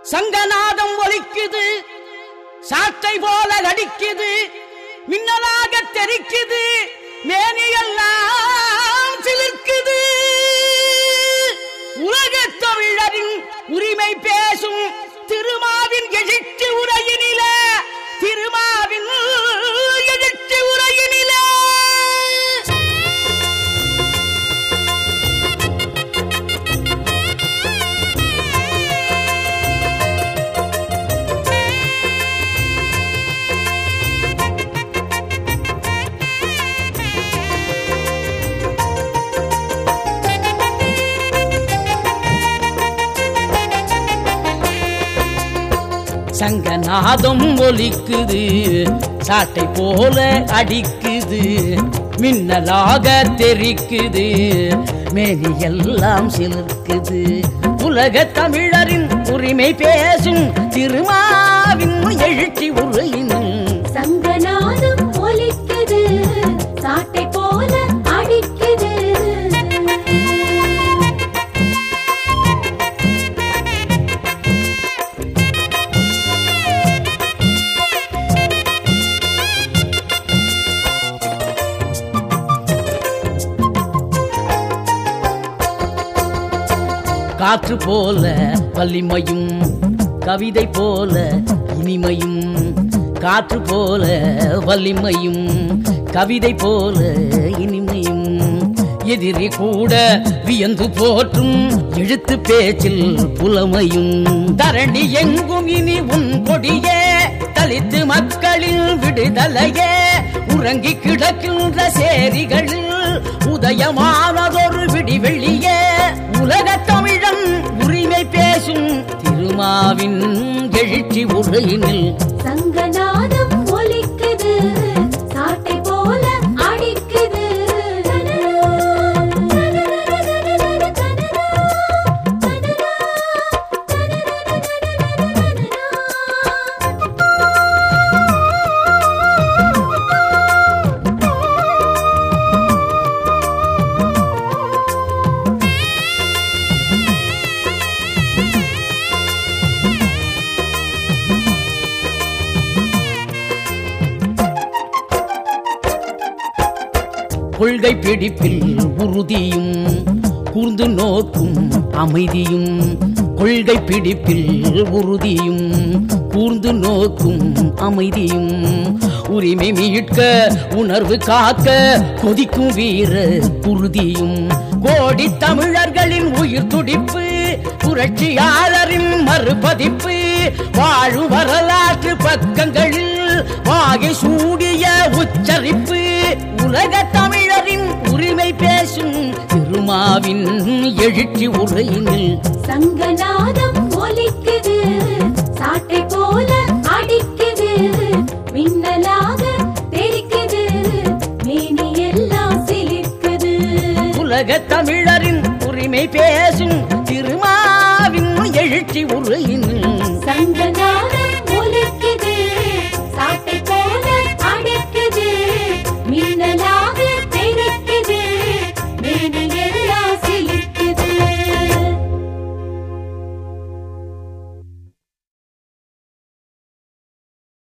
சங்கநாதம் ஒலிக்குது, சாட்டை போல அடிக்குது, மின்னலாக தெரிக்குது, மேனியெல்லாம் சிலிர்க்குது. உலகத் தமிழரின் உரிமை பேசும் திருமாவின் எழுச்சி உரையினில, திருமாவின் எழுச்சி உரையினில சங்கநாதம் ஒலிக்குது, சாட்டை போல அடிக்குது, மின்னலாக தெரிக்குது, மேனியெல்லாம் சிலிர்க்குது. உலக தமிழரின் உரிமை பேசும் திருமாவின் எழுச்சி உரையினில் சங்கநாதம் ஒலிக்குது, சாட்டை போல அடிக்குது. காற்று போல வலிமையும், கவிதை போல இனிமையும், காற்று போல வலிமையும், கவிதை போல இனிமையும், எதிரி கூட வியந்து போற்றும் எழுத்து பேச்சில் புலமையும். தரணி எங்கும் இனி உன் கொடியே, தலித்து மக்களின் விடுதலையே, உறங்கி கிடக்கின்ற சேரிகளில் உதயமானதொரு விடிவெள்ளியே. உலக தமிழன் உரிமை பேசும் திருமாவின் எழுச்சி உரையினில் சங்கநாதம் ஒலிக்குது, சாட்டை போல அடிக்குது. கொள்கை பிடிப்பில் உறுதியும், கூர்ந்து நோக்கும் அமைதியும், கொள்கை பிடிப்பில் உறுதியும், கூர்ந்து நோக்கும் அமைதியும், உரிமை மீட்க உணர்வு காக்க கொதிக்கும் வீர குருதியும், கோடி தமிழர்களின் உயிர் துடிப்பு, புரட்சியாளரின் மறுபதிப்பு, வாழும் வரலாற்று பக்கங்களில் வாகை சூடிய உச்சரிப்பு. உலக தமிழரின் உரிமை பேசும் திருமாவின் எழுச்சி உரையினில் சங்கநாதம் ஒலிக்குது, சாட்டை போல அடிக்குது, மின்னலாக தெரிக்குது, மேனியெல்லாம் சிலிர்க்குது. உலக தமிழரின் உரிமை பேசும் திருமாவின் எழுச்சி உரையினில் சங்கநாதம்